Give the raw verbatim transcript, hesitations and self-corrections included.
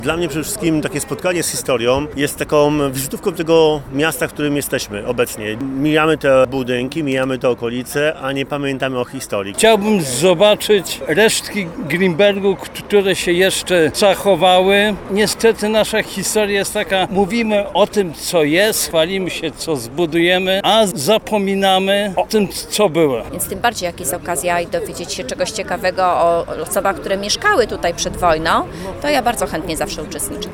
Dla mnie przede wszystkim takie spotkanie z historią jest taką wizytówką tego miasta, w którym jesteśmy obecnie. Mijamy te budynki, mijamy te okolice, a nie pamiętamy o historii. Chciałbym zobaczyć resztki Grimbergu, które się jeszcze zachowały. Niestety nasza historia jest taka, mówimy o tym, co jest, chwalimy się, co zbudujemy, a zapominamy o tym, co było. Więc tym bardziej, jak jest okazja i dowiedzieć się czegoś ciekawego o osobach, które mieszkały tutaj przed wojną, to ja bardzo chętnie zawsze uczestniczę.